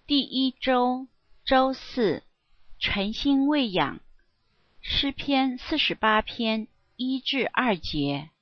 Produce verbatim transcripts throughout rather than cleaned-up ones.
第一周周四，晨星喂养，诗篇四十八篇一至二节。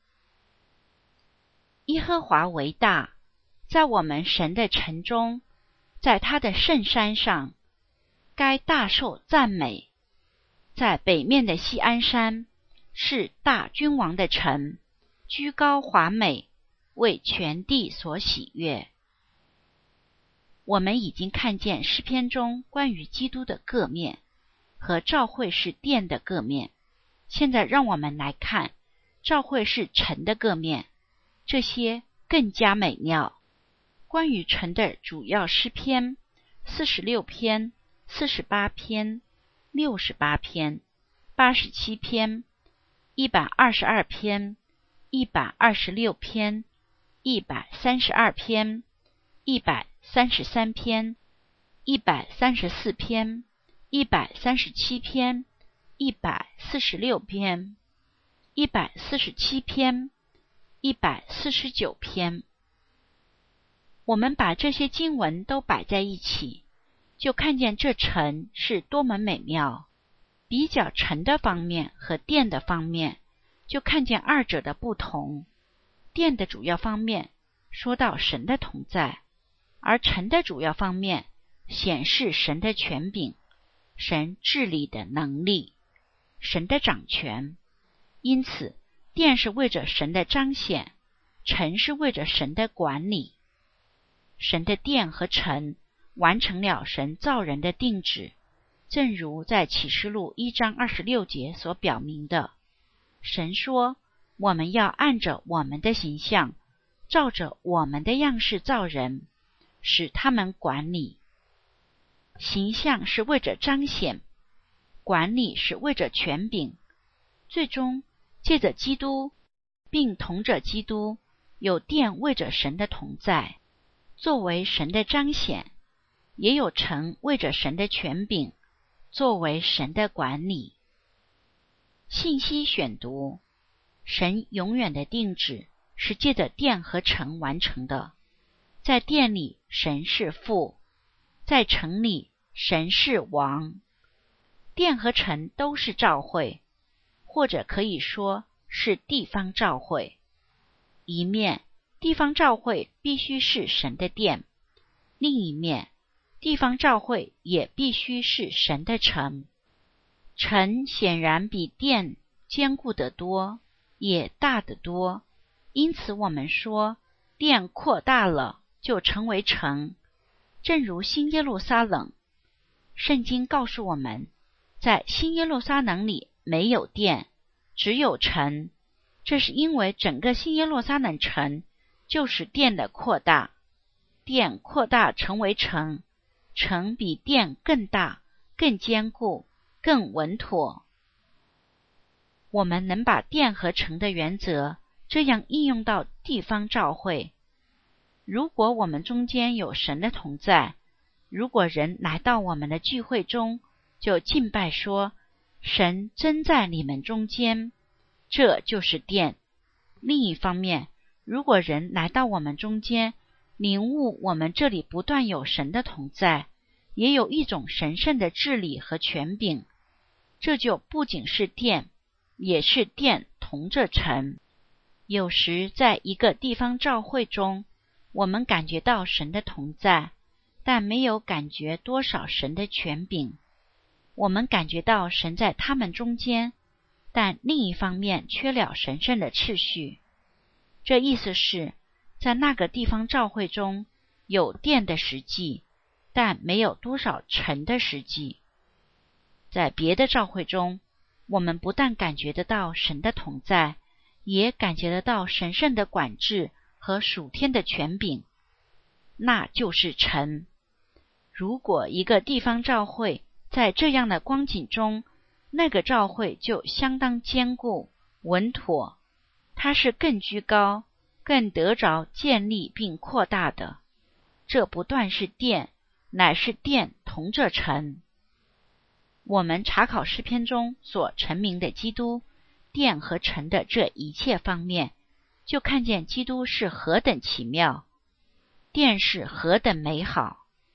耶和华为大，在我们神的城中，在他的圣山上，该大受赞美。在北面的锡安山，是大君王的城，居高华美，为全地所喜悦。我们已经看见诗篇中关于基督的各面和召会是殿的各面，现在让我们来看召会是城的各面，这些更加美妙。关于城的主要诗篇四十六篇、四十八篇、六十八篇、八十七篇、一百二十二篇、一百二十六篇、一百三十二篇、一百三十三篇、一百三十四篇、一百三十七篇、一百四十六篇、一百四十七篇、一百四十九篇。我们把这些经文都摆在一起，就看见这城是多么美妙。比较城的方面和殿的方面，就看见二者的不同。殿的主要方面说到神的同在，而城的主要方面显示神的权柄，神治理的能力，神的掌权。因此，殿是为着神的彰显，城是为着神的管理。神的殿和城完成了神造人的定旨，正如在启示录一章二十六节所表明的。神说，我们要按着我们的形象，照着我们的样式造人，使他们管理。形象是为着彰显，管理是为着权柄。最终借着基督，并同着基督，有殿为着神的同在，作为神的彰显，也有城为着神的权柄，作为神的管理。信息选读：神永远的定旨是借着殿和城完成的。在殿里，神是父；在城里，神是王。殿和城都是召会，或者可以说是地方召会。一面，地方召会必须是神的殿；另一面，地方召会也必须是神的城。城显然比殿坚固得多，也大得多，因此我们说，殿扩大了，就成为城。正如新耶路撒冷，圣经告诉我们，在新耶路撒冷里没有殿，只有城。这是因为整个新耶路撒冷城就是殿的扩大，殿扩大成为城，城比殿更大、更坚固、更稳妥。我们能把殿和城的原则这样应用到地方召会。如果我们中间有神的同在，如果人来到我们的聚会中，就敬拜说，神真在你们中间，这就是殿。另一方面，如果人来到我们中间，领悟我们这里不断有神的同在，也有一种神圣的治理和权柄，这就不仅是殿，也是殿同着城。有时在一个地方召会中，我们感觉到神的同在，但没有感觉多少神的权柄。我们感觉到神在他们中间，但另一方面缺了神圣的秩序。这意思是，在那个地方召会中有殿的实际，但没有多少城的实际。在别的召会中，我们不但感觉得到神的同在，也感觉得到神圣的管制和属天的权柄，那就是城。如果一个地方召会在这样的光景中，那个召会就相当坚固、稳妥，它是更居高、更得着建立并扩大的。这不断是殿，乃是殿同着城。我们查考诗篇中所陈明的基督、殿和城的这一切方面，就看见基督是何等奇妙，殿是何等美好。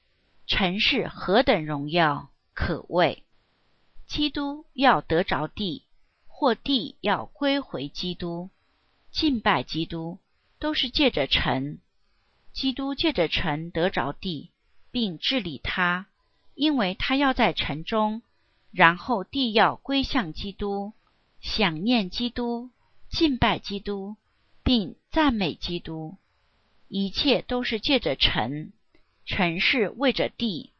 尘是何等荣耀可畏！基督要得着地，或地要归回基督，敬拜基督都是借着尘。基督借着尘得着地，并治理他，因为他要在尘中，然后地要归向基督，想念基督，敬拜基督，并赞美基督。一切都是借着尘，尘是为着地，